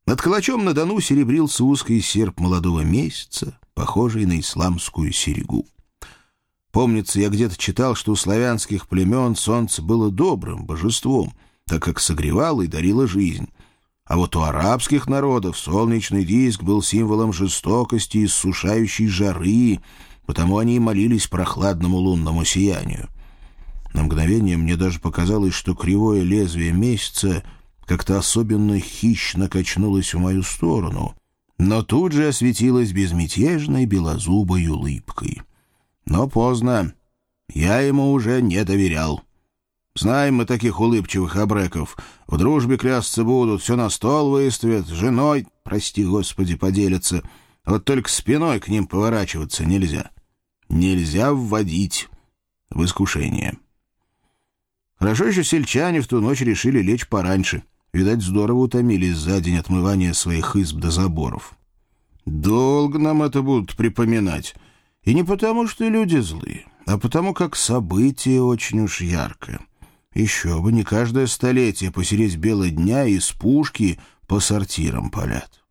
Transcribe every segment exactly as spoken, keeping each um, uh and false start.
Над Калачом-на-Дону серебрился узкий серп молодого месяца, похожий на исламскую серьгу. Помнится, я где-то читал, что у славянских племен солнце было добрым божеством, так как согревало и дарило жизнь. А вот у арабских народов солнечный диск был символом жестокости и иссушающей жары, потому они и молились прохладному лунному сиянию. На мгновение мне даже показалось, что кривое лезвие месяца как-то особенно хищно качнулось в мою сторону, но тут же осветилось безмятежной белозубой улыбкой. Но поздно. Я ему уже не доверял. Знаем мы таких улыбчивых абреков. В дружбе клясться будут, все на стол выставят, с женой, прости господи, поделятся. Вот только спиной к ним поворачиваться нельзя. Нельзя вводить в искушение. Хорошо еще сельчане в ту ночь решили лечь пораньше. Видать, здорово утомились за день отмывания своих изб до заборов. Долго нам это будут припоминать. И не потому, что люди злые, а потому, как событие очень уж яркое. Еще бы не каждое столетие посереть бела дня из пушки по сортирам палят.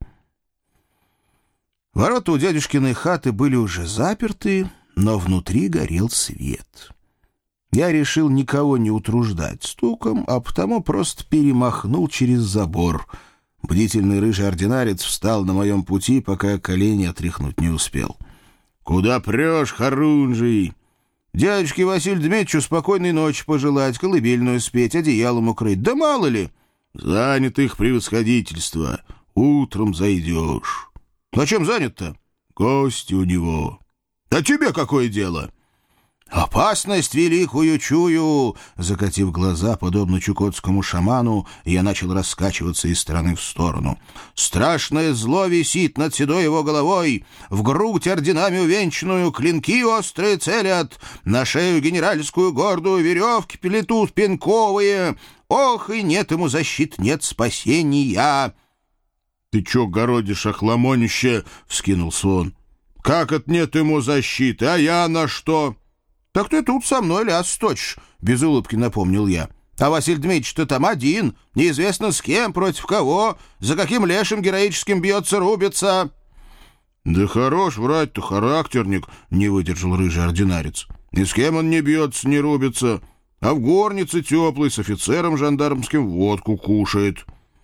Ворота у дядюшкиной хаты были уже заперты, но внутри горел свет. Я решил никого не утруждать стуком, а потому просто перемахнул через забор. Бдительный рыжий ординарец встал на моем пути, пока я колени отряхнуть не успел. «Куда прешь, хорунжий? Дядюшке Василию Дмитриевичу спокойной ночи пожелать, колыбельную спеть, одеялом укрыть. Да мало ли!» «Занят их превосходительство. Утром зайдешь». «Зачем занят-то?» «Гости у него». «А тебе какое дело?» «Опасность великую чую!» Закатив глаза, подобно чукотскому шаману, я начал раскачиваться из стороны в сторону. «Страшное зло висит над седой его головой, в грудь орденами увенчанную клинки острые целят, на шею генеральскую гордую веревки плетут пенковые. Ох, и нет ему защит, нет спасения!» «Ты чё городишь, охламонище?» — вскинулся он. «Как это нет ему защиты? А я на что?» «Так ты тут со мной ляс точишь», — без улыбки напомнил я. «А Василий Дмитриевич-то там один, неизвестно с кем, против кого, за каким лешим героическим бьется, рубится». «Да хорош врать-то, характерник», — не выдержал рыжий ординарец. «Ни с кем он не бьется, не рубится, а в горнице теплый с офицером жандармским водку кушает».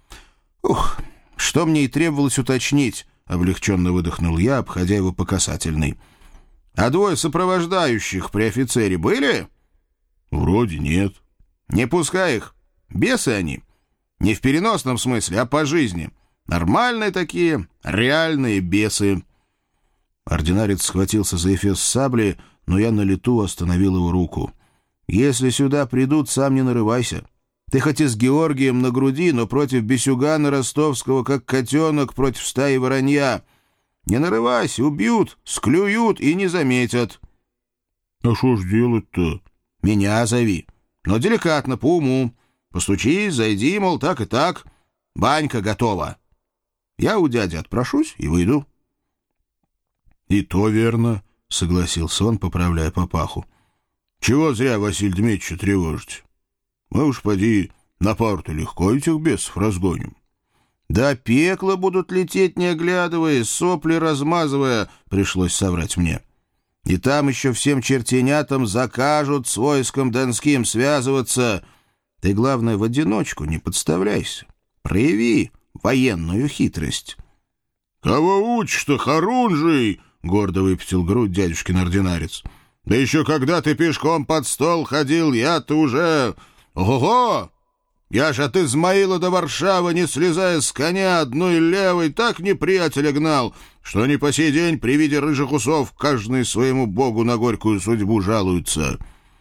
«Ух, что мне и требовалось уточнить», — облегченно выдохнул я, обходя его по касательной. «А двое сопровождающих при офицере были?» «Вроде нет». «Не пускай их. Бесы они. Не в переносном смысле, а по жизни. Нормальные такие, реальные бесы». Ординарец схватился за эфес сабли, но я на лету остановил его руку. «Если сюда придут, сам не нарывайся. Ты хоть и с Георгием на груди, но против бесюгана ростовского, как котенок против стаи воронья. Не нарывайся, убьют, склюют и не заметят». «А что ж делать-то?» «Меня зови. Но деликатно, по уму. Постучись, зайди, мол, так и так. Банька готова. Я у дяди отпрошусь и выйду». «И то верно», — согласился он, поправляя папаху. «Чего зря Василия Дмитриевича тревожить? Мы уж, поди, на пару-то легко этих бесов разгоним». «Да пекло будут лететь, не оглядываясь, сопли размазывая», — пришлось соврать мне. «И там еще всем чертенятам закажут с войском донским связываться. Ты, главное, в одиночку не подставляйся. Прояви военную хитрость». «Кого учишь-то, хорунжий?» — гордо выпятил грудь дядюшкин ординарец. «Да еще когда ты пешком под стол ходил, я-то уже... Ого! Я ж от Измаила до Варшавы, не слезая с коня одной левой, так неприятеля гнал, что они по сей день при виде рыжих усов каждый своему богу на горькую судьбу жалуются».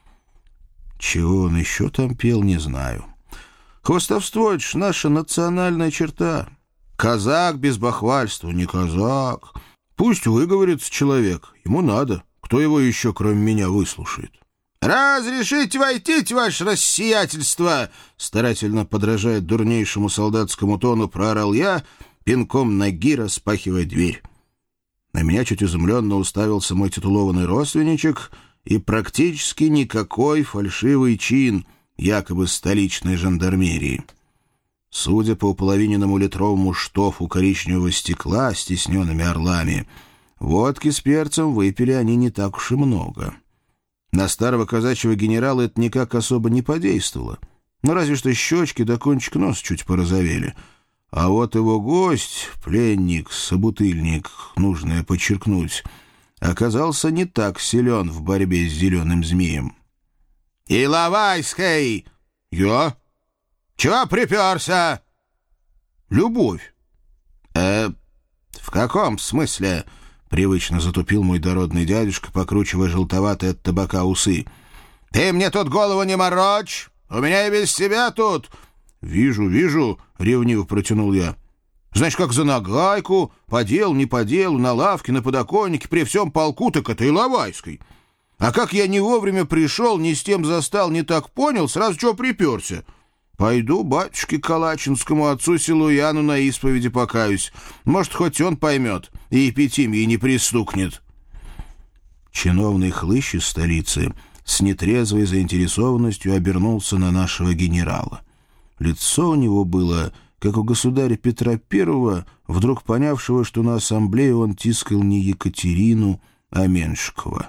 Чего он еще там пел, не знаю. Хвастовство — это ж наша национальная черта. Казак без бахвальства не казак. Пусть выговорится человек, ему надо. Кто его еще, кроме меня, выслушает? «Разрешите войти, ваше рассиятельство!» Старательно подражая дурнейшему солдатскому тону, проорал я, пинком ноги распахивая дверь. На меня чуть изумленно уставился мой титулованный родственничек и практически никакой фальшивый чин, якобы столичной жандармерии. Судя по уполовиненному литровому штофу коричневого стекла с тисненными орлами, водки с перцем выпили они не так уж и много. На старого казачьего генерала это никак особо не подействовало. Ну, разве что щечки до кончик носа чуть порозовели. А вот его гость, пленник, собутыльник, нужно подчеркнуть, оказался не так силен в борьбе с зеленым змеем. «Иловайский!» «Я? Чего приперся?» «Любовь». «Э, в каком смысле?» — привычно затупил мой дородный дядюшка, покручивая желтоватые от табака усы. «Ты мне тут голову не морочь! У меня и без тебя тут...» «Вижу, вижу», — ревниво протянул я. «Значит, как за нагайку, по делу, не по делу, на лавке, на подоконнике, при всем полку, так это Иловайской. А как я не вовремя пришел, не с тем застал, не так понял, сразу чего приперся? Пойду батюшке Калачинскому отцу Силуяну на исповеди покаюсь. Может, хоть он поймет и эпитимии не пристукнет». Чиновный хлыщ из столицы с нетрезвой заинтересованностью обернулся на нашего генерала. Лицо у него было, как у государя Петра Первого, вдруг понявшего, что на ассамблее он тискал не Екатерину, а Меншикова.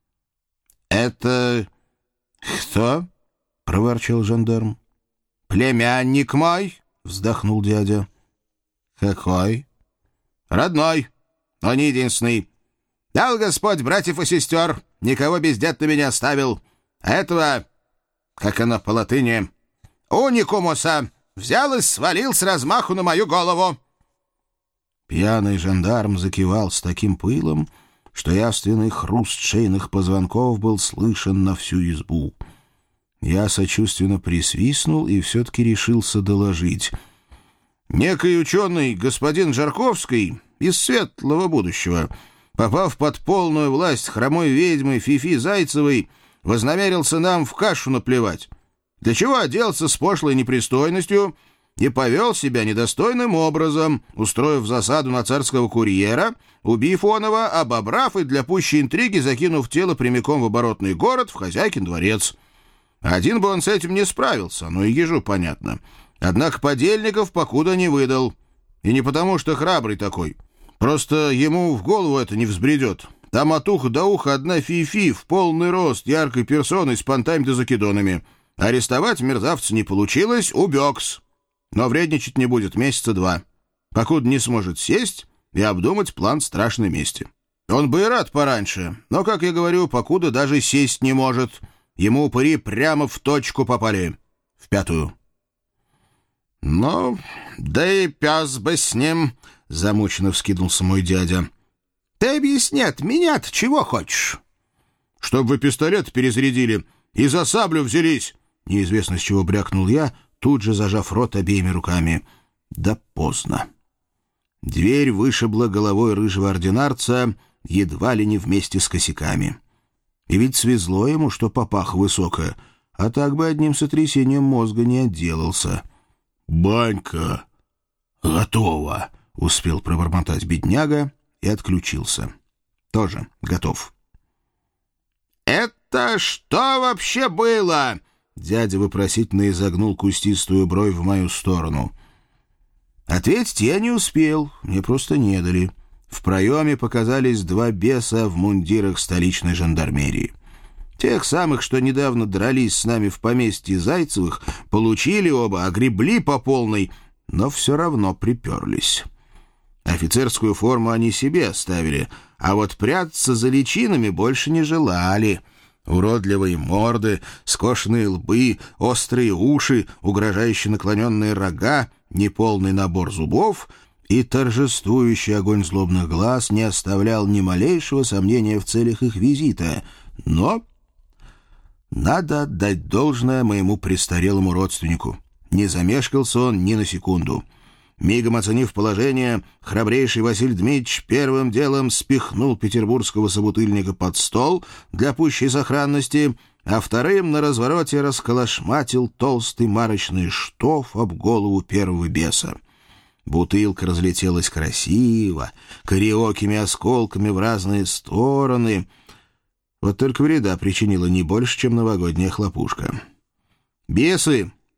«Это кто?» — проворчал жандарм. «Племянник мой», — вздохнул дядя. «Какой?» «Родной, но не единственный. Дал Господь братьев и сестер, никого бездетными не оставил. А этого, как оно по латыни, уникумуса, взял и свалил с размаху на мою голову». Пьяный жандарм закивал с таким пылом, что явственный хруст шейных позвонков был слышен на всю избу. Я сочувственно присвистнул и все-таки решился доложить. Некий ученый господин Жарковский из светлого будущего, попав под полную власть хромой ведьмы Фифи Зайцевой, вознамерился нам в кашу наплевать, для чего оделся с пошлой непристойностью и повел себя недостойным образом, устроив засаду на царского курьера, убив оного, обобрав и для пущей интриги закинув тело прямиком в оборотный город, в хозяйкин дворец. Один бы он с этим не справился, но и ежу понятно. Однако подельников покуда не выдал. И не потому, что храбрый такой. Просто ему в голову это не взбредет. Там от уха до уха одна фи-фи в полный рост, яркой персоной с понтами-то закидонами. Арестовать мерзавца не получилось, убегс. Но вредничать не будет месяца два, покуда не сможет сесть и обдумать план страшной мести. Он бы и рад пораньше, но, как я говорю, покуда даже сесть не может. Ему упыри прямо в точку попали, в пятую. «Ну, да и пес бы с ним», — замученно вскинулся мой дядя. «Ты объясни от меня-то чего хочешь?» «Чтоб вы пистолет перезарядили и за саблю взялись», — неизвестно с чего брякнул я, тут же зажав рот обеими руками. Да поздно. Дверь вышибла головой рыжего ординарца едва ли не вместе с косяками. И ведь свезло ему, что папаха высокая, а так бы одним сотрясением мозга не отделался. «Банька готова», — успел пробормотать бедняга и отключился. Тоже готов. «Это что вообще было?» Дядя вопросительно изогнул кустистую бровь в мою сторону. Ответить я не успел, мне просто не дали. В проеме показались два беса в мундирах столичной жандармерии. Тех самых, что недавно дрались с нами в поместье Зайцевых, получили оба, огребли по полной, но все равно приперлись. Офицерскую форму они себе оставили, а вот прятаться за личинами больше не желали. Уродливые морды, скошенные лбы, острые уши, угрожающе наклоненные рога, неполный набор зубов и торжествующий огонь злобных глаз не оставлял ни малейшего сомнения в целях их визита. Но надо отдать должное моему престарелому родственнику. Не замешкался он ни на секунду. Мигом оценив положение, храбрейший Василий Дмитрич первым делом спихнул петербургского собутыльника под стол для пущей сохранности, а вторым на развороте расколошматил толстый марочный штоф об голову первого беса. Бутылка разлетелась красиво, кариокими осколками в разные стороны. Вот только вреда причинила не больше, чем новогодняя хлопушка. Бесы,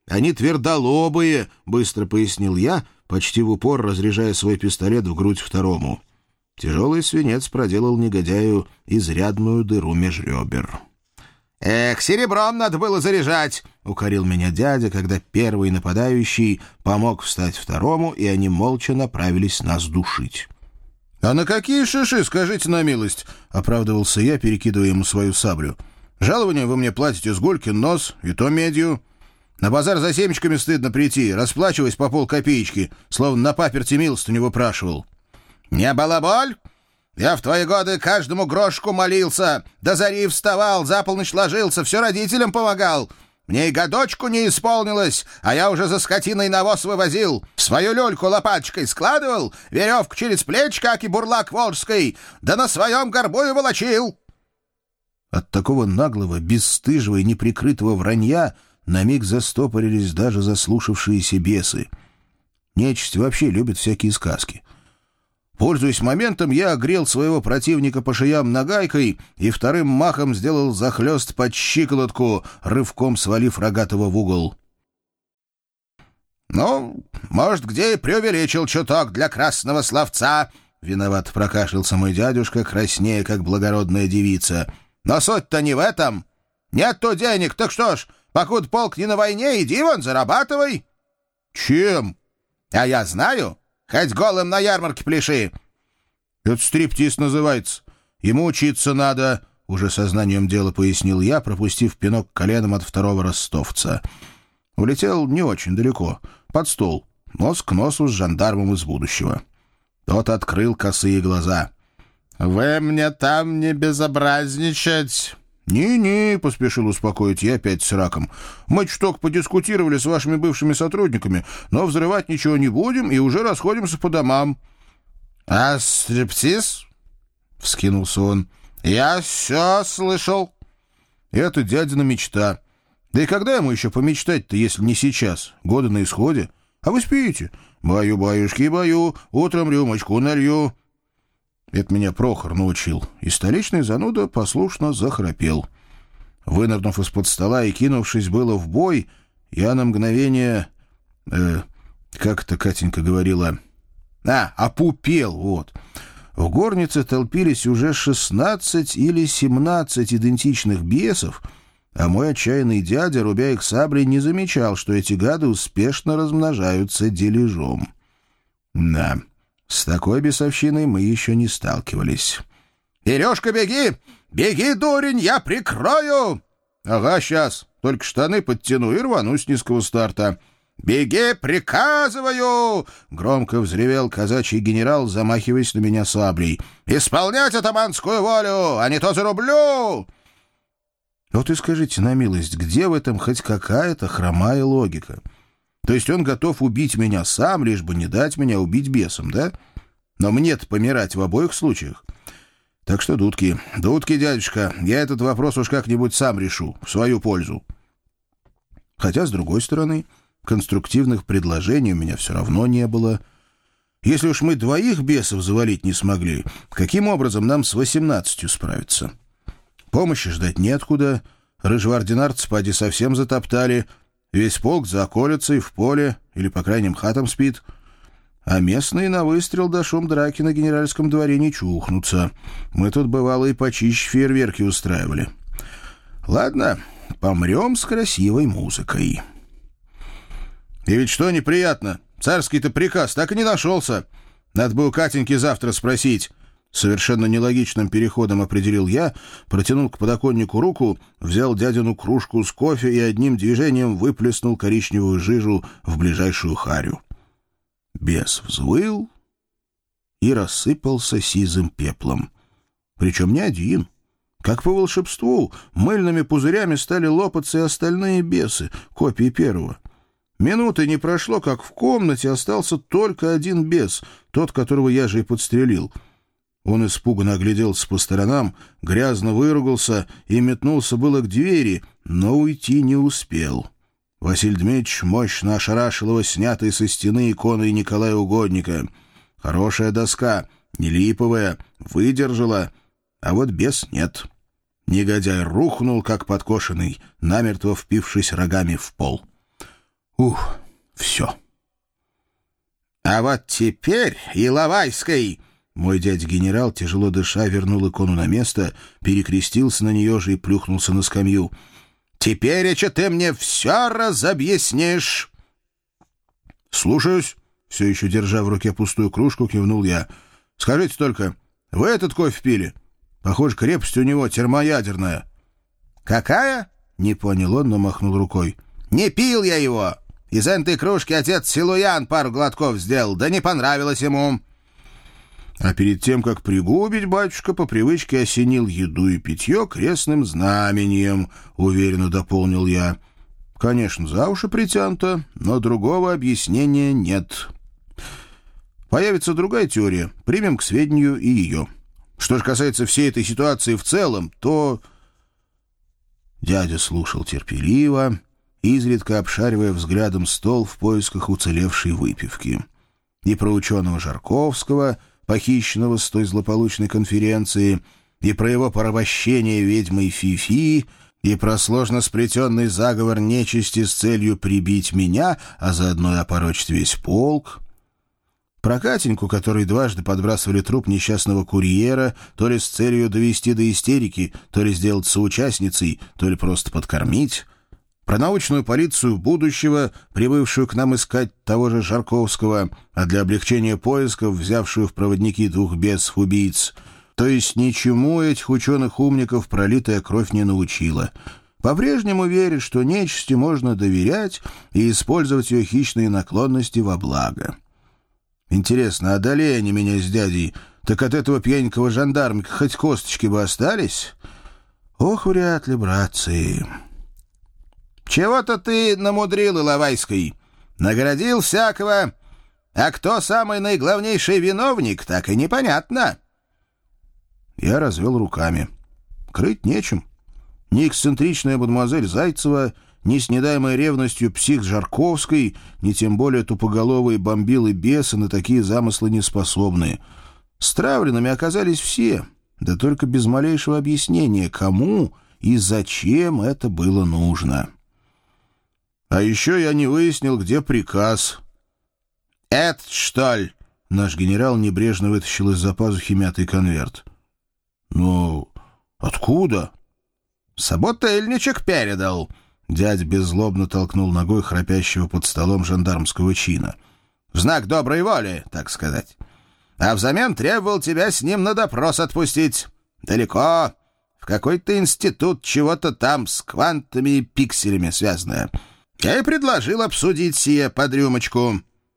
Они твердолобые», — быстро пояснил я, почти в упор разряжая свой пистолет в грудь второму. Тяжелый свинец проделал негодяю изрядную дыру меж ребер. «Эх, серебром надо было заряжать!» — укорил меня дядя, когда первый нападающий помог встать второму, и они молча направились нас душить. «А на какие шиши, скажите на милость?» — оправдывался я, перекидывая ему свою саблю. «Жалование вы мне платите с гулькин нос, и то медью. На базар за семечками стыдно прийти, расплачиваясь по полкопеечки, словно на паперти милостыню выпрашивал». «Не балаболь! Я в твои годы каждому грошку молился, до зари вставал, за полночь ложился, все родителям помогал. Мне и годочку не исполнилось, а я уже за скотиной навоз вывозил, в свою люльку лопаточкой складывал, веревку через плечи, как и бурлак волжской, да на своем горбу и волочил». От такого наглого, бесстыжего и неприкрытого вранья на миг застопорились даже заслушавшиеся бесы. Нечисть вообще любит всякие сказки. Пользуясь моментом, я огрел своего противника по шеям нагайкой и вторым махом сделал захлёст под щиколотку, рывком свалив рогатого в угол. «Ну, может, где и преувеличил чуток для красного словца», — виноват прокашлялся мой дядюшка, краснея, как благородная девица. «Но суть-то не в этом. Нет-то денег, так что ж, покуда полк не на войне, иди вон, зарабатывай». «Чем?» «А я знаю. Хоть голым на ярмарке пляши». «Это стриптиз называется. Ему учиться надо», — уже сознанием дела пояснил я, пропустив пинок коленом от второго ростовца. Улетел не очень далеко, под стол, нос к носу с жандармом из будущего. Тот открыл косые глаза. «Вы мне там не безобразничать!» «Не-не», — поспешил успокоить я опять с раком. «Мы чуток подискутировали с вашими бывшими сотрудниками, но взрывать ничего не будем и уже расходимся по домам». «А стриптиз?» — вскинулся он. «Я все слышал». «Это дядина мечта. Да и когда ему еще помечтать-то, если не сейчас? Годы на исходе. А вы спите? Баю, баюшки, баю, утром рюмочку налью». Это меня Прохор научил, и столичный зануда послушно захрапел. Вынырнув из-под стола и кинувшись было в бой, я на мгновение... Э, как это Катенька говорила? А, опупел, вот. В горнице толпились уже шестнадцать или семнадцать идентичных бесов, а мой отчаянный дядя, рубя их саблей, не замечал, что эти гады успешно размножаются дележом. Да... С такой бесовщиной мы еще не сталкивались. «Бережка, беги! Беги, дурень, я прикрою!» «Ага, сейчас. Только штаны подтяну и рвану с низкого старта». «Беги, приказываю!» — громко взревел казачий генерал, замахиваясь на меня саблей. «Исполнять атаманскую волю, а не то зарублю!» Вот и скажите на милость, где в этом хоть какая-то хромая логика? То есть он готов убить меня сам, лишь бы не дать меня убить бесом, да? Но мне-то помирать в обоих случаях. Так что, дудки, дудки, дядюшка, я этот вопрос уж как-нибудь сам решу, в свою пользу. Хотя, с другой стороны, конструктивных предложений у меня все равно не было. Если уж мы двоих бесов завалить не смогли, каким образом нам с восемнадцатью справиться? Помощи ждать неоткуда, рыжвардинарцы поди совсем затоптали, весь полк за околицей, в поле или, по крайним, хатам спит. А местные на выстрел да шум драки на генеральском дворе не чухнутся. Мы тут, бывало, и почище фейерверки устраивали. Ладно, помрем с красивой музыкой. И ведь что неприятно, царский-то приказ так и не нашелся. Надо бы у Катеньки завтра спросить. Совершенно нелогичным переходом определил я, протянул к подоконнику руку, взял дядину кружку с кофе и одним движением выплеснул коричневую жижу в ближайшую харю. Бес взвыл и рассыпался сизым пеплом. Причем не один. Как по волшебству, мыльными пузырями стали лопаться и остальные бесы, копии первого. Минуты не прошло, как в комнате остался только один бес, тот, которого я же и подстрелил. Он испуганно огляделся по сторонам, грязно выругался и метнулся было к двери, но уйти не успел. Василий Дмитриевич мощно ошарашил его снятой со стены иконой Николая Угодника. Хорошая доска, не липовая, выдержала, а вот бес нет. Негодяй рухнул, как подкошенный, намертво впившись рогами в пол. Ух, все. А вот теперь, Иловайский... Мой дядя-генерал, тяжело дыша, вернул икону на место, перекрестился на нее же и плюхнулся на скамью. «Теперь, еще ты мне все разобъяснишь!» «Слушаюсь», — все еще держа в руке пустую кружку, кивнул я. «Скажите только, вы этот кофе пили? Похоже, крепость у него термоядерная». «Какая?» — не понял он, но махнул рукой. «Не пил я его! Из этой кружки отец Силуян пару глотков сделал, да не понравилось ему». А перед тем, как пригубить, батюшка по привычке осенил еду и питье крестным знамением, уверенно дополнил я. Конечно, за уши притянуто, но другого объяснения нет. Появится другая теория, примем к сведению и ее. Что же касается всей этой ситуации в целом, то... Дядя слушал терпеливо, изредка обшаривая взглядом стол в поисках уцелевшей выпивки. И про ученого Жарковского, похищенного с той злополучной конференции, и про его порабощение ведьмой Фифи, и про сложно сплетенный заговор нечисти с целью прибить меня, а заодно и опорочить весь полк. Про Катеньку, которой дважды подбрасывали труп несчастного курьера, то ли с целью довести до истерики, то ли сделать соучастницей, то ли просто подкормить. Про научную полицию будущего, прибывшую к нам искать того же Жарковского, а для облегчения поисков взявшую в проводники двух бесов-убийц. То есть ничему этих ученых-умников пролитая кровь не научила. По-прежнему верит, что нечисти можно доверять и использовать ее хищные наклонности во благо. Интересно, одолея они меня с дядей, так от этого пьяненького жандармика хоть косточки бы остались? Ох, вряд ли, братцы. «Чего-то ты намудрил, Иловайский. Наградил всякого. А кто самый наиглавнейший виновник, так и непонятно». Я развел руками. Крыть нечем. Ни эксцентричная мадемуазель Зайцева, ни с недаемой ревностью псих Жарковской, ни тем более тупоголовые бомбилы бесы на такие замыслы не способны. Стравленными оказались все, да только без малейшего объяснения, кому и зачем это было нужно. А еще я не выяснил, где приказ. «Это что ли?» Наш генерал небрежно вытащил из-за пазухи мятый конверт. «Ну, откуда?» «Собутыльничек передал». Дядь беззлобно толкнул ногой храпящего под столом жандармского чина. «В знак доброй воли, так сказать. А взамен требовал тебя с ним на допрос отпустить. Далеко, в какой-то институт, чего-то там с квантами и пикселями связанное. Я и предложил обсудить сие под рюмочку».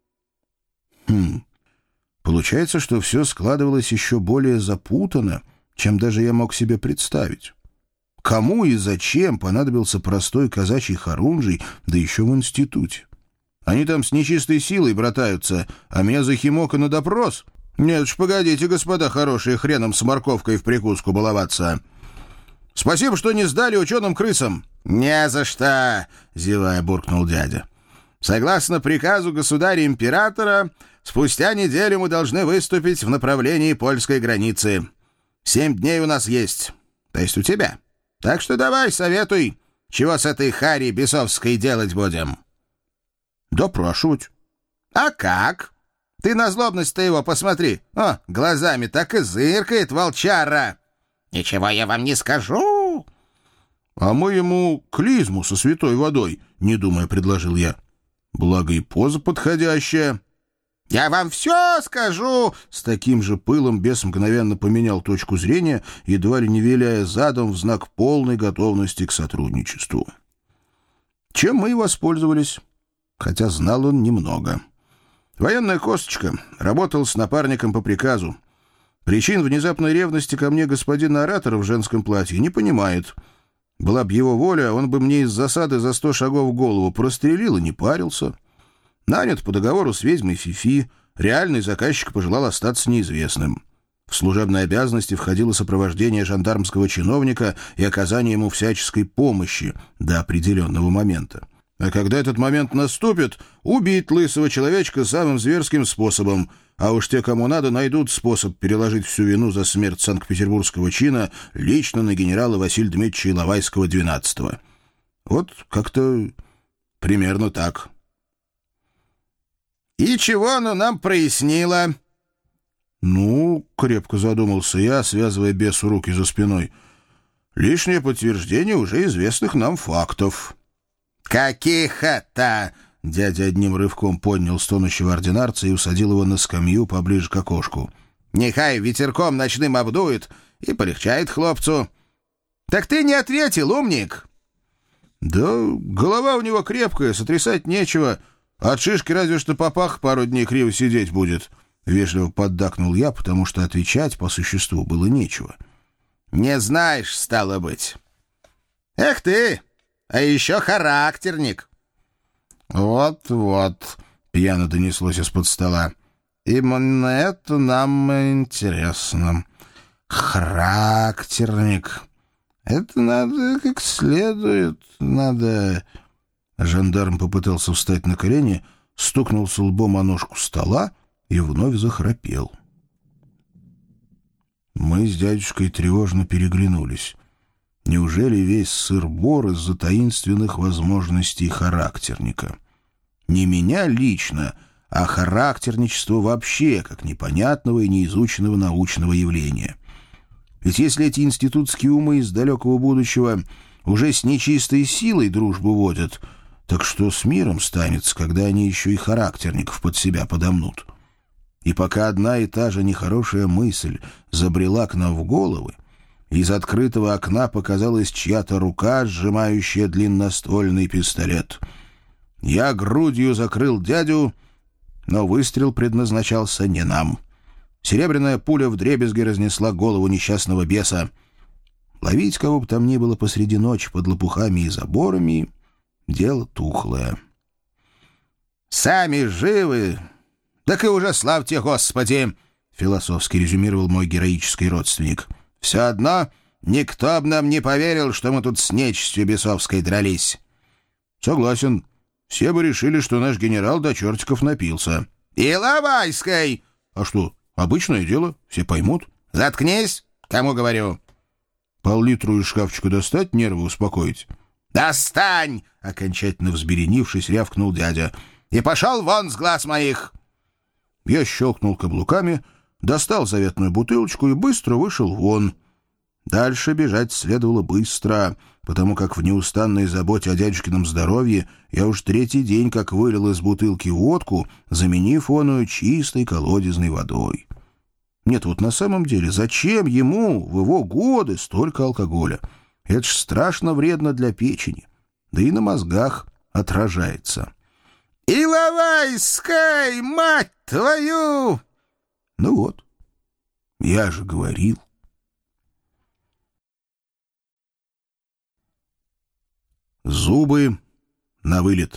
Хм. Получается, что все складывалось еще более запутанно, чем даже я мог себе представить. Кому и зачем понадобился простой казачий хорунжий, да еще в институте? Они там с нечистой силой братаются, а меня за химок и на допрос? Нет уж, погодите, господа хорошие, хреном с морковкой в прикуску баловаться. Спасибо, что не сдали ученым-крысам. «Не за что!» — зевая буркнул дядя. «Согласно приказу государя-императора, спустя неделю мы должны выступить в направлении польской границы. Семь дней у нас есть, то есть у тебя. Так что давай, советуй, чего с этой Харей бесовской делать будем?» «Допрашивать». «А как? Ты на злобность-то его посмотри. О, глазами так и зыркает волчара». «Ничего я вам не скажу». «А мы ему клизму со святой водой», — не думая предложил я. «Благо и поза подходящая». «Я вам все скажу!» С таким же пылом бес мгновенно поменял точку зрения, едва ли не виляя задом в знак полной готовности к сотрудничеству. Чем мы и воспользовались, хотя знал он немного. Военная косточка, работал с напарником по приказу. Причин внезапной ревности ко мне господина оратора в женском платье не понимает. Была б его воля, он бы мне из засады за сто шагов в голову прострелил и не парился. Нанят по договору с ведьмой Фифи, реальный заказчик пожелал остаться неизвестным. В служебные обязанности входило сопровождение жандармского чиновника и оказание ему всяческой помощи до определенного момента. А когда этот момент наступит, убить лысого человечка самым зверским способом, а уж те, кому надо, найдут способ переложить всю вину за смерть санкт-петербургского чина лично на генерала Василия Дмитриевича Иловайского двенадцатого. Вот как-то примерно так. И чего оно нам прояснило?» «Ну, — крепко задумался я, связывая бесу руки за спиной, — лишнее подтверждение уже известных нам фактов». «Каких это?» — дядя одним рывком поднял стонущего ординарца и усадил его на скамью поближе к окошку. «Нехай ветерком ночным обдует и полегчает хлопцу. Так ты не ответил, умник!» «Да голова у него крепкая, сотрясать нечего. От шишки разве что попах пару дней криво сидеть будет». Вежливо поддакнул я, потому что отвечать по существу было нечего. «Не знаешь, стало быть. Эх ты, а еще характерник». «Вот-вот», — пьяно донеслось из-под стола. «Именно это нам интересно. Характерник. Это надо как следует, надо...» Жандарм попытался встать на колени, стукнулся лбом о ножку стола и вновь захрапел. Мы с дядюшкой тревожно переглянулись. Неужели весь сыр-бор из-за таинственных возможностей характерника? Не меня лично, а характерничество вообще, как непонятного и неизученного научного явления. Ведь если эти институтские умы из далекого будущего уже с нечистой силой дружбу водят, так что с миром станется, когда они еще и характерников под себя подомнут? И пока одна и та же нехорошая мысль забрела к нам в головы, из открытого окна показалась чья-то рука, сжимающая длинноствольный пистолет. Я грудью закрыл дядю, но выстрел предназначался не нам. Серебряная пуля вдребезги разнесла голову несчастного беса. Ловить кого бы там ни было посреди ночи под лопухами и заборами — дело тухлое. «Сами живы, так и уже славьте Господи!» — философски резюмировал мой героический родственник. «Все одно никто б нам не поверил, что мы тут с нечистью бесовской дрались». «Согласен. Все бы решили, что наш генерал до чертиков напился». «Иловайской!» «А что, обычное дело, все поймут». «Заткнись, кому говорю». «Пол-литру из шкафчика достать, нервы успокоить?» «Достань!» — окончательно взберенившись, рявкнул дядя. «И пошел вон с глаз моих!» Я щелкнул каблуками, достал заветную бутылочку и быстро вышел вон. Дальше бежать следовало быстро, потому как в неустанной заботе о дядюшкином здоровье я уж третий день как вылил из бутылки водку, заменив оную чистой колодезной водой. Нет, вот на самом деле, зачем ему в его годы столько алкоголя? Это ж страшно вредно для печени, да и на мозгах отражается. «Иловайской, мать твою!» Ну вот, я же говорил. Зубы на вылет.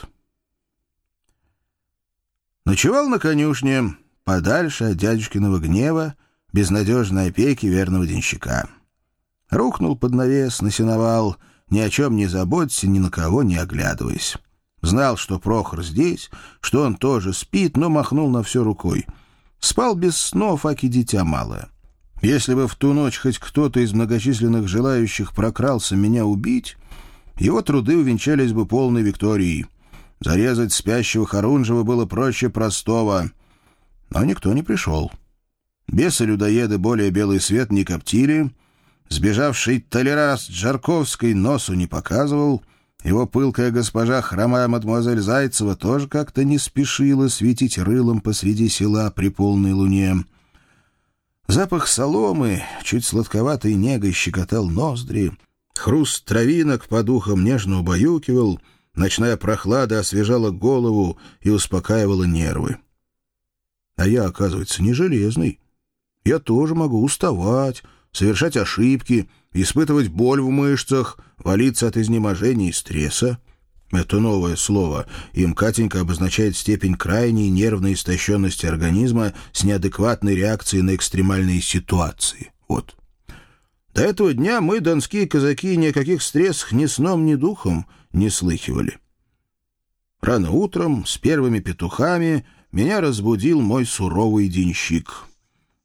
Ночевал на конюшне, подальше от дядюшкиного гнева, безнадежной опеки верного денщика. Рухнул под навес, насеновал, ни о чем не заботься, ни на кого не оглядываясь. Знал, что Прохор здесь, что он тоже спит, но махнул на все рукой. Спал без снов, аки дитя малое. Если бы в ту ночь хоть кто-то из многочисленных желающих прокрался меня убить, его труды увенчались бы полной викторией. Зарезать спящего Харунжева было проще простого. Но никто не пришел. Бесы-людоеды более белый свет не коптили. Сбежавший Толера с Джарковской носу не показывал. Его пылкая госпожа, хромая мадемуазель Зайцева, тоже как-то не спешила светить рылом посреди села при полной луне. Запах соломы, чуть сладковатой негой, щекотал ноздри. Хруст травинок по духам нежно убаюкивал, ночная прохлада освежала голову и успокаивала нервы. А я, оказывается, не железный. Я тоже могу уставать, совершать ошибки, испытывать боль в мышцах, валиться от изнеможения и стресса. Это новое слово. Им Катенька обозначает степень крайней нервной истощенности организма с неадекватной реакцией на экстремальные ситуации. Вот. До этого дня мы, донские казаки, ни о каких стрессах ни сном, ни духом не слыхивали. Рано утром, с первыми петухами, меня разбудил мой суровый денщик. «К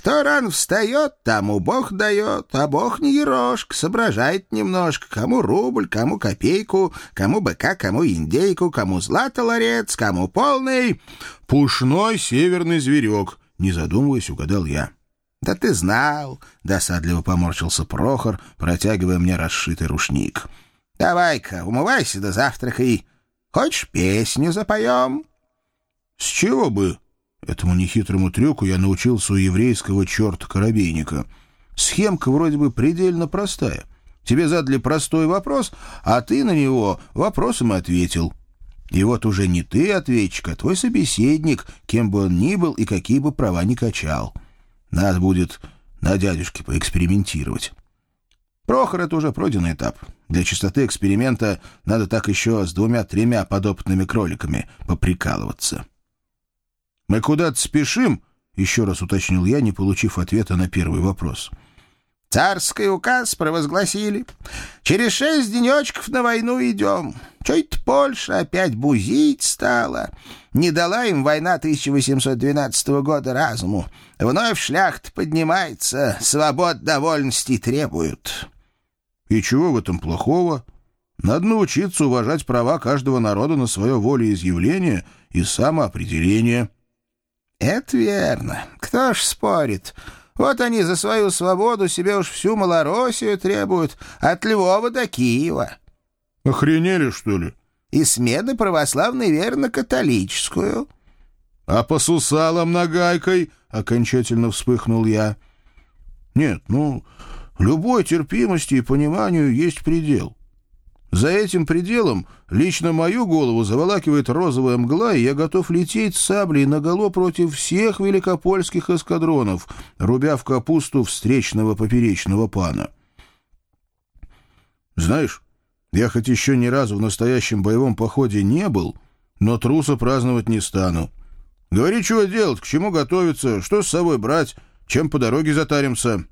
Кто рано встает, тому Бог дает, а Бог не ерошка, соображает немножко, кому рубль, кому копейку, кому быка, кому индейку, кому злато ларец, кому полный... «Пушной северный зверек», — не задумываясь, угадал я. «Да ты знал», — досадливо поморщился Прохор, протягивая мне расшитый рушник. «Давай-ка, умывайся да завтракай. Хочешь, песню запоем?» «С чего бы?» Этому нехитрому трюку я научился у еврейского черта-коробейника. Схемка вроде бы предельно простая. Тебе задали простой вопрос, а ты на него вопросом и ответил. И вот уже не ты ответчик, а твой собеседник, кем бы он ни был и какие бы права ни качал. Надо будет на дядюшке поэкспериментировать. Прохор — это уже пройденный этап. Для чистоты эксперимента надо так еще с двумя-тремя подопытными кроликами поприкалываться. «Мы куда-то спешим?» — еще раз уточнил я, не получив ответа на первый вопрос. «Царский указ провозгласили. Через шесть денечков на войну идем. Чё-то Польша опять бузить стала. Не дала им война тысяча восемьсот двенадцатого года разуму. Вновь шляхта поднимается, свобод до вольностей требуют». «И чего в этом плохого? Надо научиться уважать права каждого народа на свое волеизъявление и самоопределение». «Это верно. Кто ж спорит? Вот они за свою свободу себе уж всю Малороссию требуют, от Львова до Киева». «Охренели, что ли?» «И смены православной верно католическую». «А по сусалам нагайкой?» — окончательно вспыхнул я. «Нет, ну, любой терпимости и пониманию есть предел. За этим пределом лично мою голову заволакивает розовая мгла, и я готов лететь с саблей наголо против всех великопольских эскадронов, рубя в капусту встречного поперечного пана. Знаешь, я хоть еще ни разу в настоящем боевом походе не был, но труса праздновать не стану. Говори, чего делать, к чему готовиться, что с собой брать, чем по дороге затаримся».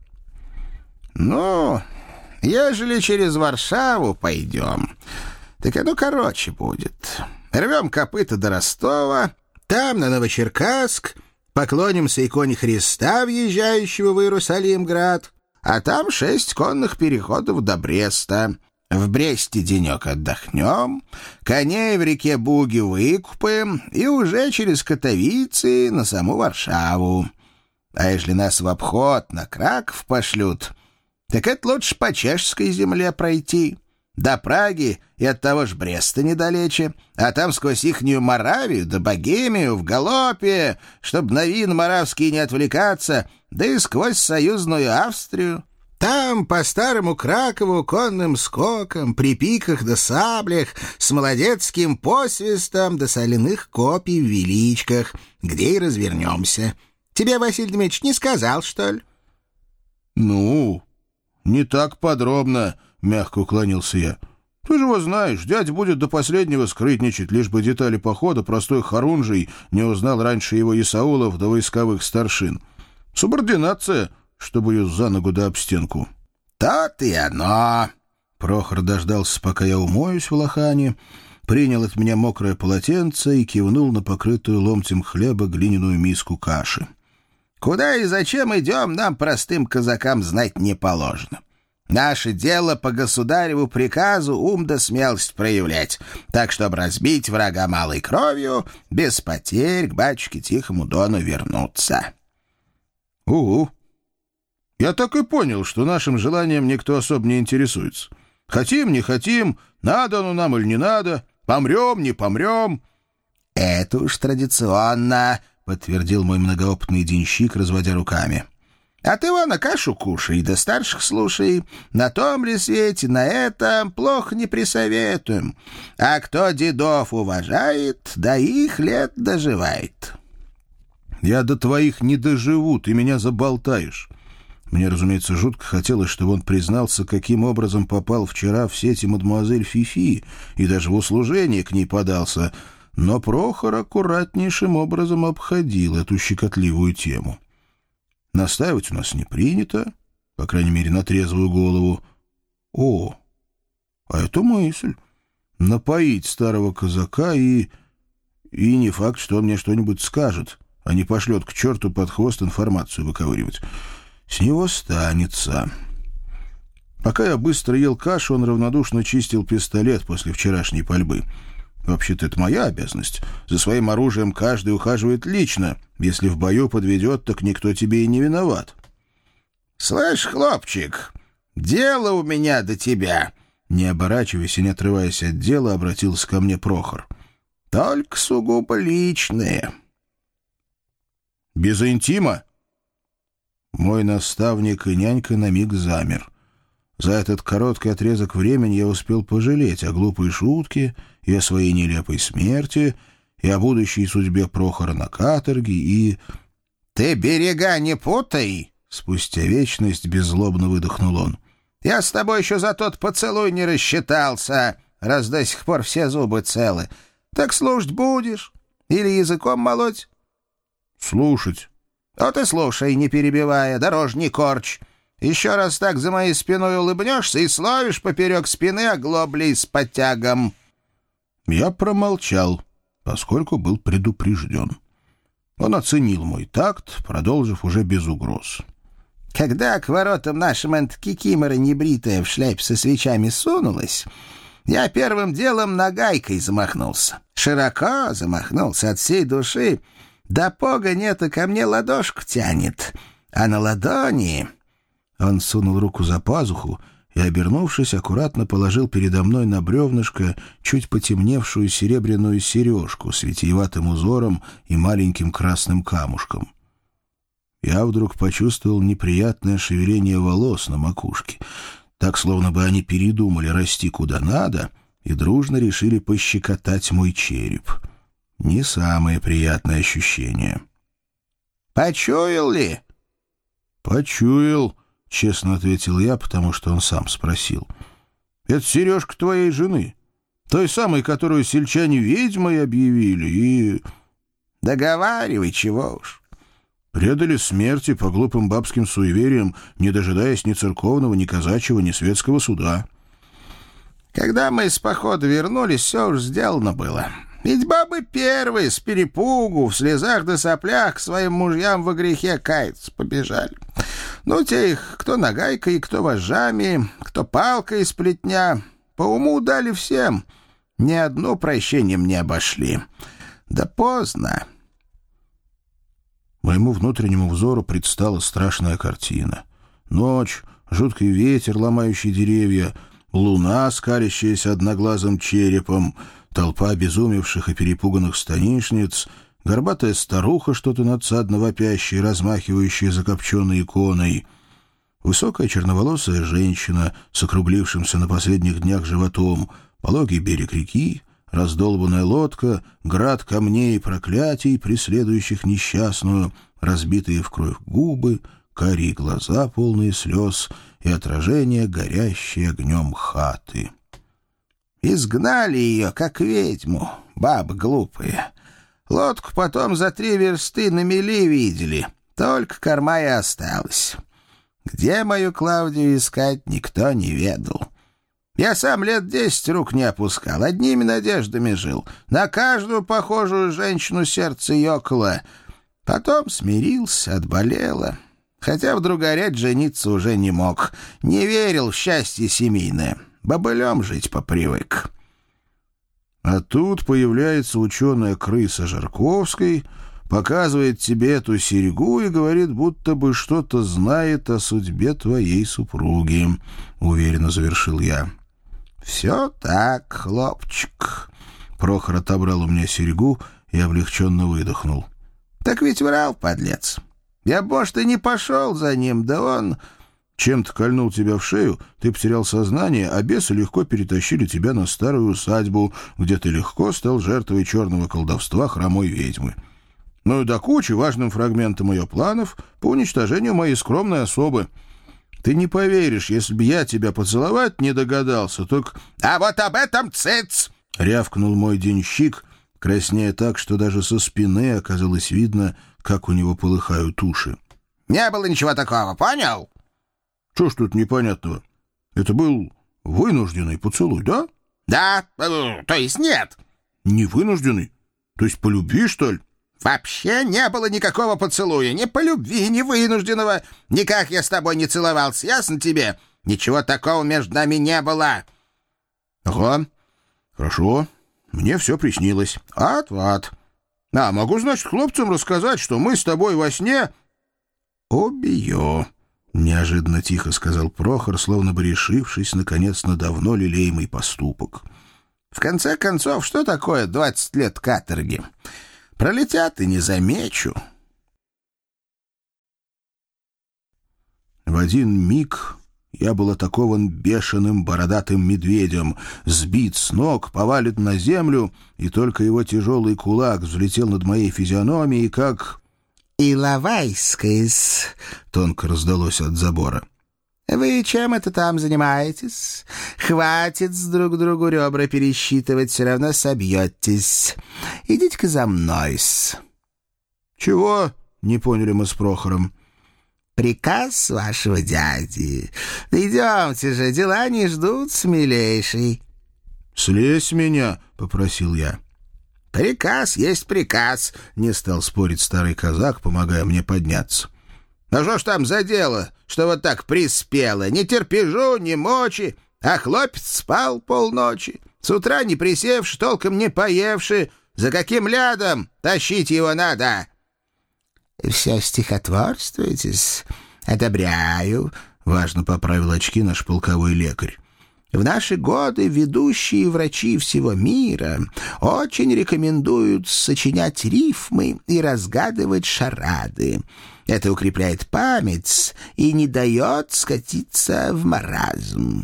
«Ну, ежели через Варшаву пойдем, так оно короче будет. Рвем копыта до Ростова, там на Новочеркасск, поклонимся иконе Христа, въезжающего в Иерусалимград, а там шесть конных переходов до Бреста. В Бресте денек отдохнем, коней в реке Буги выкупаем и уже через Катовицы на саму Варшаву. А ежели нас в обход на Краков пошлют, так это лучше по чешской земле пройти. До Праги и от того ж Бреста недалече, а там сквозь ихнюю Моравию да Богемию в галопе, чтоб на вин моравские не отвлекаться, да и сквозь союзную Австрию. Там по старому Кракову конным скоком, при пиках да саблях, с молодецким посвистом да соляных копий в величках, где и развернемся. Тебе, Василий Дмитриевич, не сказал, что ли?» «Ну, не так подробно», — мягко уклонился я. «Ты же его знаешь, дядя будет до последнего скрытничать, лишь бы детали похода простой хорунжий не узнал раньше его Исаулов до войсковых старшин. Субординация, чтобы ее за ногу да об стенку». «То-то и оно». Прохор дождался, пока я умоюсь в лохане, принял от меня мокрое полотенце и кивнул на покрытую ломтем хлеба глиняную миску каши. «Куда и зачем идем, нам, простым казакам, знать не положено. Наше дело по государеву приказу ум да смелость проявлять, так, чтобы разбить врага малой кровью, без потерь к батюшке Тихому Дону вернуться». «Угу. Я так и понял, что нашим желанием никто особо не интересуется. Хотим, не хотим, надо оно нам или не надо, помрем, не помрем». «Это уж традиционно», — подтвердил мой многоопытный денщик, разводя руками. «А ты вон, а кашу кушай, да старших слушай. На том ли свете, на этом плохо не присоветуем. А кто дедов уважает, до их лет доживает». «Я до твоих не доживу, ты меня заболтаешь». Мне, разумеется, жутко хотелось, чтобы он признался, каким образом попал вчера в сети мадемуазель Фифи и даже в услужение к ней подался, но Прохор аккуратнейшим образом обходил эту щекотливую тему. Настаивать у нас не принято, по крайней мере, на трезвую голову. О, а это мысль. Напоить старого казака и... И не факт, что он мне что-нибудь скажет. а не пошлет к черту под хвост информацию выковыривать. С него станется. Пока я быстро ел кашу, он равнодушно чистил пистолет после вчерашней пальбы. Вообще-то это моя обязанность. За своим оружием каждый ухаживает лично. Если в бою подведет, так никто тебе и не виноват. «Слышь, хлопчик, дело у меня до тебя!» Не оборачиваясь и не отрываясь от дела, обратился ко мне Прохор. «Только сугубо личное». «Без интима?» Мой наставник и нянька на миг замер. За этот короткий отрезок времени я успел пожалеть о глупой шутке и о своей нелепой смерти, и о будущей судьбе Прохора на каторге, и... «Ты берега не путай!» — спустя вечность беззлобно выдохнул он. «Я с тобой еще за тот поцелуй не рассчитался, раз до сих пор все зубы целы. Так слушать будешь? Или языком молоть?» «Слушать». «Вот и слушай, не перебивая, дороже не корчь. Еще раз так за моей спиной улыбнешься и словишь поперек спины оглоблей с подтягом». Я промолчал, поскольку был предупрежден. Он оценил мой такт, продолжив уже без угроз. «Когда к воротам нашим антикикимора небритая в шляпе со свечами сунулась, я первым делом нагайкой замахнулся. Широко замахнулся от всей души. Да пога нет, и ко мне ладошку тянет. А на ладони...» Он сунул руку за пазуху и, обернувшись, аккуратно положил передо мной на бревнышко чуть потемневшую серебряную сережку с витиеватым узором и маленьким красным камушком. Я вдруг почувствовал неприятное шевеление волос на макушке, так, словно бы они передумали расти куда надо и дружно решили пощекотать мой череп. Не самое приятное ощущение. «Почуял ли?» «Почуял», — честно ответил я, потому что он сам спросил. «Это сережка твоей жены, той самой, которую сельчане ведьмой объявили, и...» «Договаривай, чего уж». «Предали смерти по глупым бабским суевериям, не дожидаясь ни церковного, ни казачьего, ни светского суда». «Когда мы с похода вернулись, все уж сделано было. Ведь бабы первые, с перепугу, в слезах да соплях к своим мужьям во грехе каяться побежали. Ну, те их кто нагайкой, кто вожжами, кто палкой из плетня. По уму дали всем. Ни одно прощением не обошли. Да поздно». Моему внутреннему взору предстала страшная картина. Ночь, жуткий ветер, ломающий деревья, луна, скалящаяся одноглазым черепом, толпа обезумевших и перепуганных станишниц, горбатая старуха, что-то надсадно вопящая, размахивающая закопченной иконой, высокая черноволосая женщина с округлившимся на последних днях животом, пологий берег реки, раздолбанная лодка, град камней и проклятий, преследующих несчастную, разбитые в кровь губы, карие глаза, полные слез, и отражение, горящее огнем хаты. «Изгнали ее, как ведьму, бабы глупые. Лодку потом за три версты на мели видели, только корма и осталась. Где мою Клавдию искать, никто не ведал. Я сам лет десять рук не опускал, одними надеждами жил. На каждую похожую женщину сердце ёкало. Потом смирился, отболело. Хотя вдруг горять жениться уже не мог. Не верил в счастье семейное. Бобылем жить попривык». А тут появляется ученая крыса Жарковской, показывает тебе эту серьгу и говорит, будто бы что-то знает о судьбе твоей супруги, — уверенно завершил я. «Все так, хлопчик». Прохор отобрал у меня серьгу и облегченно выдохнул. «Так ведь врал, подлец. Я, может, и не пошел за ним, да он...» «Чем-то кольнул тебя в шею, ты потерял сознание, а бесы легко перетащили тебя на старую усадьбу, где ты легко стал жертвой черного колдовства хромой ведьмы. Ну и до кучи важным фрагментом ее планов по уничтожению моей скромной особы. Ты не поверишь, если бы я тебя поцеловать не догадался, только...» «А вот об этом цыц!» — рявкнул мой денщик, краснея так, что даже со спины оказалось видно, как у него полыхают уши. «Не было ничего такого, понял?» «Что ж тут непонятного? Это был вынужденный поцелуй, да?» «Да, э, то есть нет». «Не вынужденный? То есть по любви, что ли?» Вообще не было никакого поцелуя, ни по любви, ни вынужденного. Никак я с тобой не целовался, ясно тебе? Ничего такого между нами не было». «Ага, хорошо. Мне все приснилось. Ат-ат. А могу, значит, хлопцам рассказать, что мы с тобой во сне...» «Убью», — неожиданно тихо сказал Прохор, словно бы решившись, наконец, на давно лелеемый поступок. «В конце концов, что такое двадцать лет каторги? Пролетят и не замечу». В один миг я был атакован бешеным бородатым медведем, сбит с ног, повален на землю, и только его тяжелый кулак взлетел над моей физиономией, как... «Иловайская-с», — тонко раздалось от забора. «Вы чем это там занимаетесь? Хватит с друг другу ребра пересчитывать, все равно собьетесь. Идите-ка за мной-с». «Чего?» — не поняли мы с Прохором. «Приказ вашего дяди. Да идемте же, дела не ждут, милейший». «Слезь с меня», — попросил я. «Приказ есть приказ», — не стал спорить старый казак, помогая мне подняться. «А что ж там за дело, что вот так приспело? Ни терпежу, ни мочи, а хлопец спал полночи, с утра не присевши, толком не поевши. За каким лядом тащить его надо?» «Все стихотворствуетесь? Одобряю», — важно поправил очки наш полковой лекарь. «В наши годы ведущие врачи всего мира очень рекомендуют сочинять рифмы и разгадывать шарады. Это укрепляет память и не дает скатиться в маразм».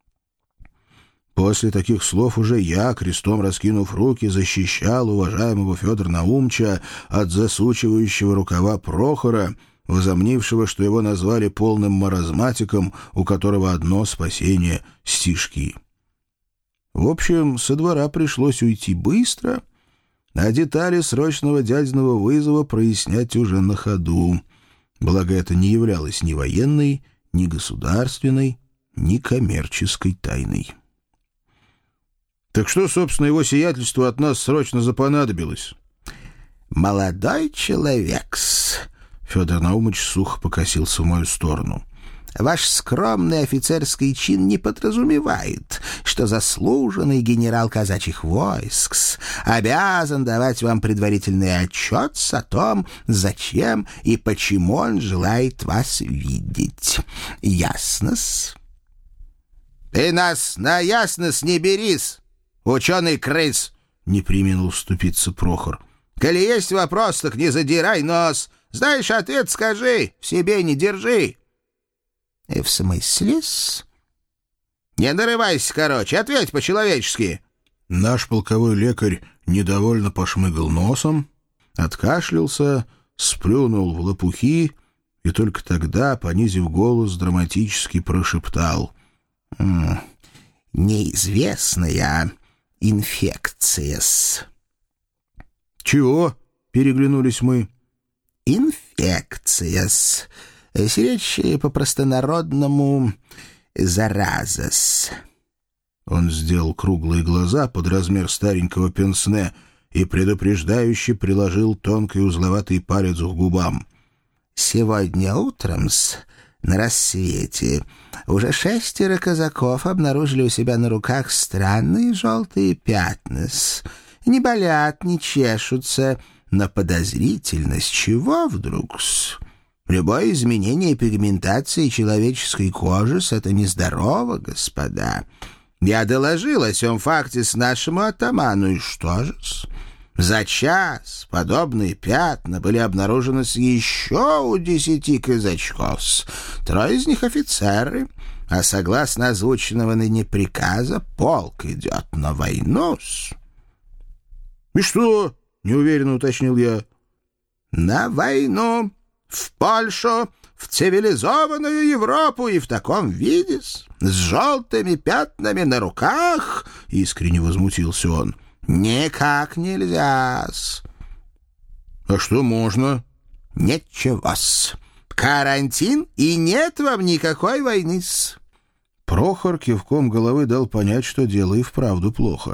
После таких слов уже я, крестом раскинув руки, защищал уважаемого Федора Наумча от засучивающего рукава Прохора, возомнившего, что его назвали полным маразматиком, у которого одно спасение — стишки. В общем, со двора пришлось уйти быстро, а детали срочного дядиного вызова прояснять уже на ходу. Благо, это не являлось ни военной, ни государственной, ни коммерческой тайной. «Так что, собственно, его сиятельству от нас срочно запонадобилось?» «Молодой человек-с», — Федор Наумыч сухо покосился в мою сторону, — «ваш скромный офицерский чин не подразумевает, что заслуженный генерал казачьих войск обязан давать вам предварительный отчет о том, зачем и почему он желает вас видеть. Ясно-с?» «Ты нас на ясно-с не берись, ученый-крыс!» — не преминул вступиться Прохор. «Коли есть вопрос, так не задирай нос. Знаешь ответ, скажи, в себе не держи». «И в смысле-с?» «Не нарывайся, короче, ответь по-человечески». Наш полковой лекарь недовольно пошмыгал носом, откашлялся, сплюнул в лопухи и только тогда, понизив голос, драматически прошептал: «Неизвестная инфекция-с». «Чего?» — переглянулись мы. «Инфекция-с. Речь по-простонародному зараза-с». Он сделал круглые глаза под размер старенького пенсне и предупреждающе приложил тонкий узловатый палец к губам. «Сегодня утром-с, на рассвете, уже шестеро казаков обнаружили у себя на руках странные желтые пятна-с. Не болят, не чешутся, но подозрительность чего вдруг-с? Любое изменение пигментации человеческой кожи — это нездорово, господа. Я доложил о сём факте с нашему атаману, и что же-с? За час подобные пятна были обнаружены с еще у десяти казачков. Трое из них офицеры, а согласно озвученного ныне приказа, полк идет на войну-с». «И что?» — неуверенно уточнил я. «На войну, в Польшу, в цивилизованную Европу и в таком виде, с желтыми пятнами на руках», — искренне возмутился он, — «никак нельзя-с». «А что можно?» «Ничего-с. Карантин, и нет вам никакой войны-с». Прохор кивком головы дал понять, что дело и вправду плохо.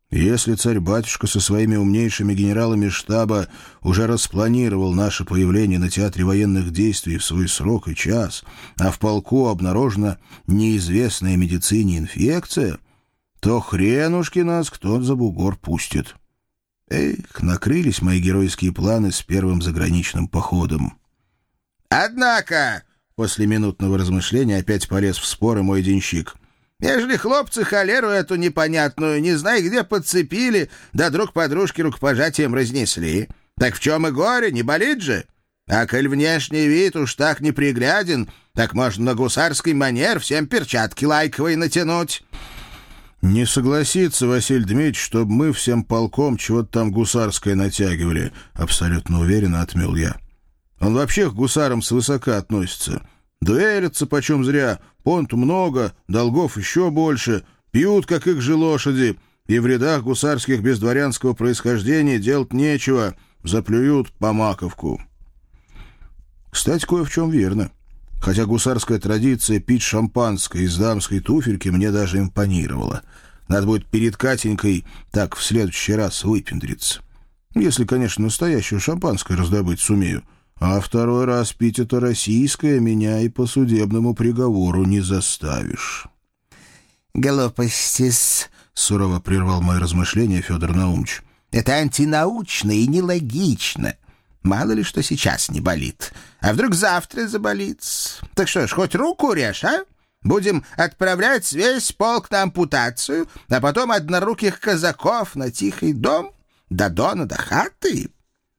Если царь-батюшка со своими умнейшими генералами штаба уже распланировал наше появление на театре военных действий в свой срок и час, а в полку обнаружена неизвестная медицине инфекция, то хренушки нас кто за бугор пустит. Эх, накрылись мои геройские планы с первым заграничным походом. «Однако», — после минутного размышления опять полез в споры мой денщик, «ежели хлопцы холеру эту непонятную, не знай где подцепили, да друг подружке рукопожатием разнесли, так в чем и горе, не болит же? А коль внешний вид уж так непригляден, так можно на гусарский манер всем перчатки лайковые натянуть». «Не согласится, Василий Дмитриевич, чтобы мы всем полком чего-то там гусарское натягивали», — абсолютно уверенно отмел я. «Он вообще к гусарам свысока относится. Дуэлятся почем зря, понту много, долгов еще больше, пьют, как их же лошади, и в рядах гусарских без дворянского происхождения делать нечего, заплюют по маковку». Кстати, кое в чем верно. Хотя гусарская традиция пить шампанское из дамской туфельки мне даже импонировала. Надо будет перед Катенькой так в следующий раз выпендриться. Если, конечно, настоящее шампанское раздобыть сумею. А второй раз пить это российское меня и по судебному приговору не заставишь. «Глупости-с», — сурово прервал мои размышления Федор Наумович. «Это антинаучно и нелогично. Мало ли что сейчас не болит. А вдруг завтра заболит? Так что ж, хоть руку режь, а? Будем отправлять весь полк на ампутацию, а потом одноруких казаков на тихий дом, до дона, до хаты».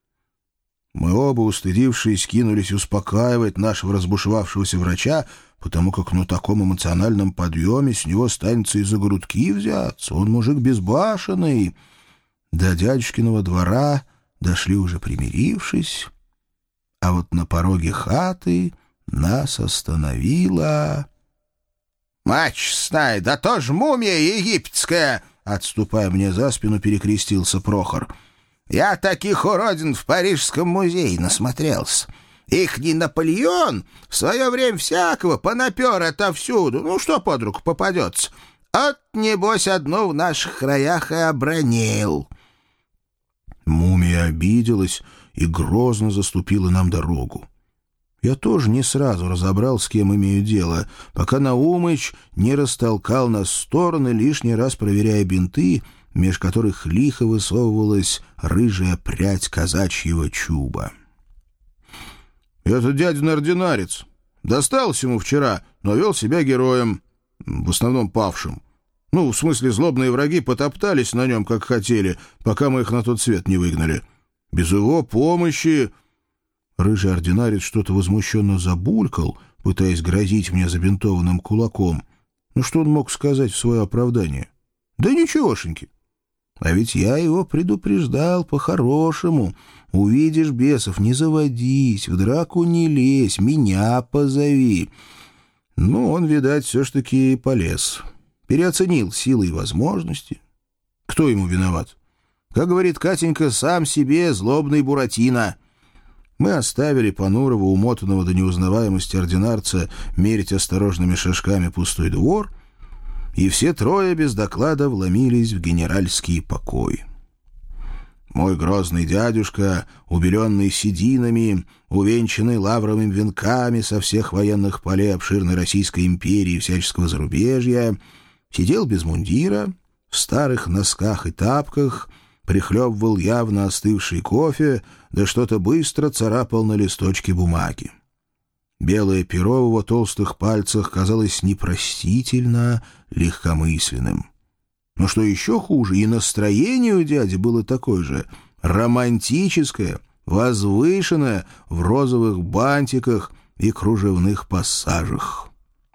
Мы оба, устыдившись, кинулись успокаивать нашего разбушевавшегося врача, потому как на таком эмоциональном подъеме с него станется и за грудки взяться. Он мужик безбашенный. До дядюшкиного двора дошли уже примирившись, а вот на пороге хаты нас остановила... «Мач знай, да тоже мумия египетская!» Отступая мне за спину, перекрестился Прохор. «Я таких уродин в Парижском музее насмотрелся. Ихний Наполеон в свое время всякого понапер отовсюду. Ну, что под руку попадется. От, небось, одну в наших краях и обронил». Мумия обиделась и грозно заступила нам дорогу. Я тоже не сразу разобрал, с кем имею дело, пока Наумыч не растолкал нас в стороны, лишний раз проверяя бинты, меж которых лихо высовывалась рыжая прядь казачьего чуба. «Это дядин ординарец. Досталось ему вчера, но вел себя героем, в основном павшим. Ну, в смысле, злобные враги потоптались на нем, как хотели, пока мы их на тот свет не выгнали. Без его помощи...» Рыжий ординарец что-то возмущенно забулькал, пытаясь грозить мне забинтованным кулаком. Ну, что он мог сказать в свое оправдание? Да ничегошеньки. А ведь я его предупреждал по-хорошему. Увидишь бесов, не заводись, в драку не лезь, меня позови. Ну, он, видать, все ж таки полез. Переоценил силы и возможности. Кто ему виноват? Как говорит Катенька, сам себе злобный Буратино. Мы оставили понурого, умотанного до неузнаваемости ординарца мерить осторожными шажками пустой двор, и все трое без доклада вломились в генеральский покой. Мой грозный дядюшка, убеленный сединами, увенчанный лавровыми венками со всех военных полей обширной Российской империи и всяческого зарубежья, сидел без мундира, в старых носках и тапках, прихлебывал явно остывший кофе, да что-то быстро царапал на листочке бумаги. Белое перо в его толстых пальцах казалось непростительно легкомысленным. Но что еще хуже, и настроение у дяди было такое же — романтическое, возвышенное, в розовых бантиках и кружевных пассажах.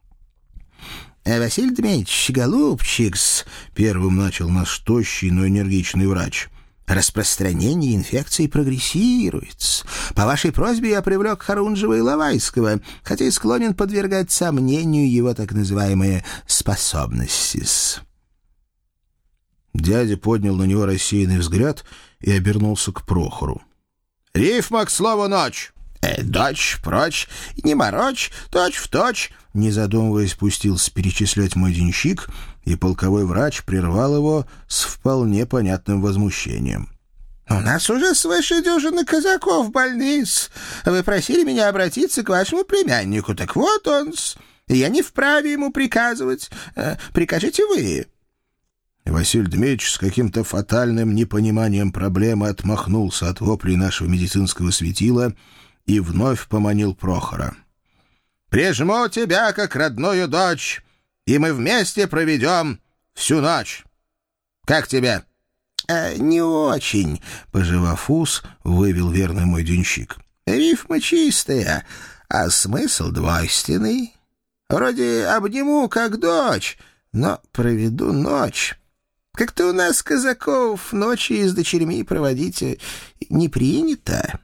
«Василий Дмитриевич, голубчикс», — первым начал наш тощий, но энергичный врач, — «распространение инфекции прогрессирует. По вашей просьбе я привлек Харунжева и Лавайского, хотя и склонен подвергать сомнению его так называемые способности». Дядя поднял на него рассеянный взгляд и обернулся к Прохору. «Рифма к слову ночь. Э, дочь, прочь, не морочь, точь в точь», — не задумываясь, пустился перечислять мой денщик, и полковой врач прервал его с вполне понятным возмущением. «У нас уже свыше дюжины казаков больны-с. Вы просили меня обратиться к вашему племяннику. Так вот он-с. Я не вправе ему приказывать. Прикажите вы». Василий Дмитриевич с каким-то фатальным непониманием проблемы отмахнулся от воплей нашего медицинского светила и вновь поманил Прохора. «Прижму тебя, как родную дочь, и мы вместе проведем всю ночь. Как тебе?» «А, не очень», — пожевав ус, вывел верный мой денщик. «Рифма чистая, а смысл двойственный. Вроде обниму, как дочь, но проведу ночь. Как-то у нас, казаков, ночи с дочерьми проводить не принято».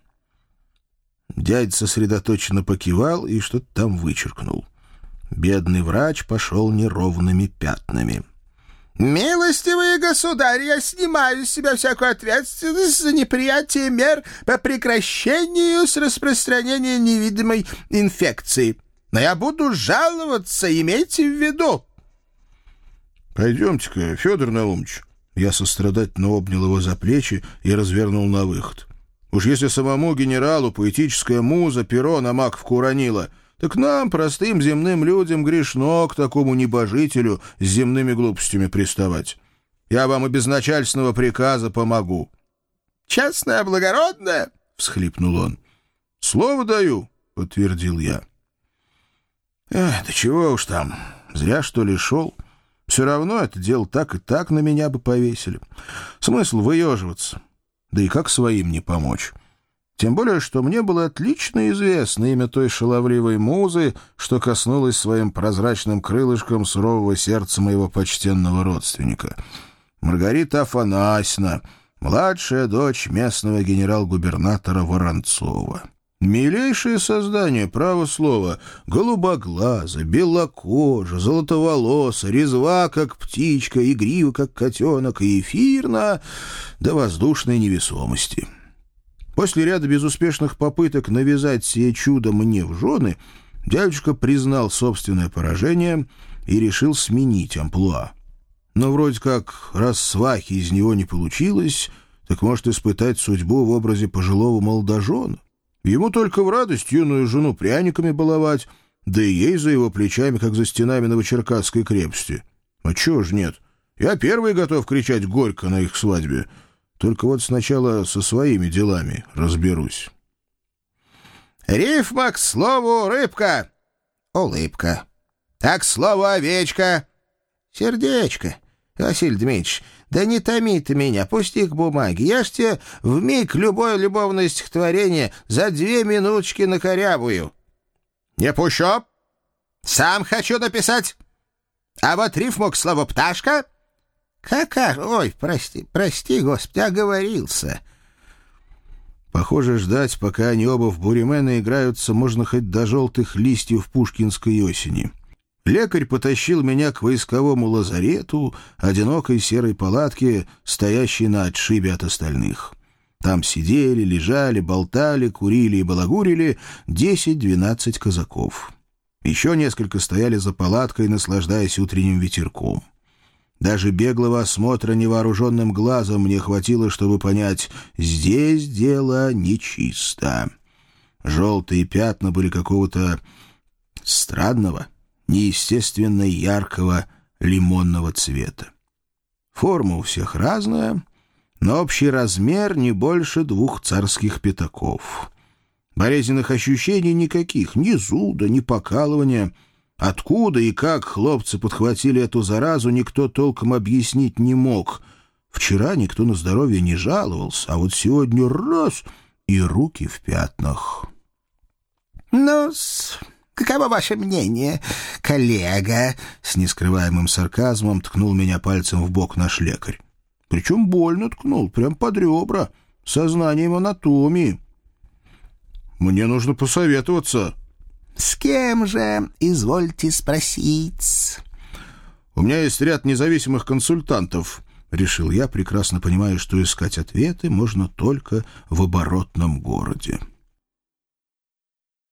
Дядя сосредоточенно покивал и что-то там вычеркнул. Бедный врач пошел неровными пятнами. «Милостивые государь, я снимаю с себя всякую ответственность за неприятие мер по прекращению с распространения невидимой инфекции. Но я буду жаловаться, имейте в виду». «Пойдемте-ка, Федор Наумович». Я сострадательно обнял его за плечи и развернул на выход. «Уж если самому генералу поэтическая муза перо на маковку уронила, так нам, простым земным людям, грешно к такому небожителю с земными глупостями приставать. Я вам и без начальственного приказа помогу». «Честное, благородное?» — всхлипнул он. «Слово даю», — подтвердил я. «Эх, да чего уж там, зря, что ли, шел. Все равно это дело так и так на меня бы повесили. Смысл выеживаться, да и как своим не помочь». Тем более, что мне было отлично известно имя той шаловливой музы, что коснулось своим прозрачным крылышком сурового сердца моего почтенного родственника. Маргарита Афанасьевна, младшая дочь местного генерал-губернатора Воронцова. Милейшее создание, право слово, голубоглаза, белокожа, золотоволоса, резва, как птичка, игрива, как котенок, и эфирна до воздушной невесомости. После ряда безуспешных попыток навязать сие чудо мне в жены, дядюшка признал собственное поражение и решил сменить амплуа. Но вроде как, раз свахи из него не получилось, так может испытать судьбу в образе пожилого молодожена. Ему только в радость юную жену пряниками баловать, да и ей за его плечами, как за стенами Новочеркасской крепости. А чего ж нет? Я первый готов кричать горько на их свадьбе. Только вот сначала со своими делами разберусь. «Рифма к слову рыбка». «Улыбка». «А к слову овечка». «Сердечко». «Василий Дмитриевич, да не томи ты меня, пусти к бумаге. Я ж тебе вмиг любое любовное стихотворение за две минуточки накорябую». «Не пущу. Сам хочу написать. А вот рифму к слову пташка». «Какая? Ой, прости, прости, Господи, оговорился». Похоже, ждать, пока они оба в буремена играются, можно хоть до желтых листьев пушкинской осени. Лекарь потащил меня к войсковому лазарету, одинокой серой палатке, стоящей на отшибе от остальных. Там сидели, лежали, болтали, курили и балагурили десять-двенадцать казаков. Еще несколько стояли за палаткой, наслаждаясь утренним ветерком. Даже беглого осмотра невооруженным глазом мне хватило, чтобы понять, здесь дело нечисто. Желтые пятна были какого-то странного, неестественно яркого лимонного цвета. Форма у всех разная, но общий размер не больше двух царских пятаков. Болезненных ощущений никаких, ни зуда, ни покалывания. Откуда и как хлопцы подхватили эту заразу, никто толком объяснить не мог. Вчера никто на здоровье не жаловался, а вот сегодня раз — и руки в пятнах. «Ну-с, каково ваше мнение, коллега?» С нескрываемым сарказмом ткнул меня пальцем в бок наш лекарь. Причем больно ткнул, прям под ребра, сознанием анатомии. «Мне нужно посоветоваться». «С кем же, извольте спросить?» «У меня есть ряд независимых консультантов», — решил я, прекрасно понимая, что искать ответы можно только в оборотном городе.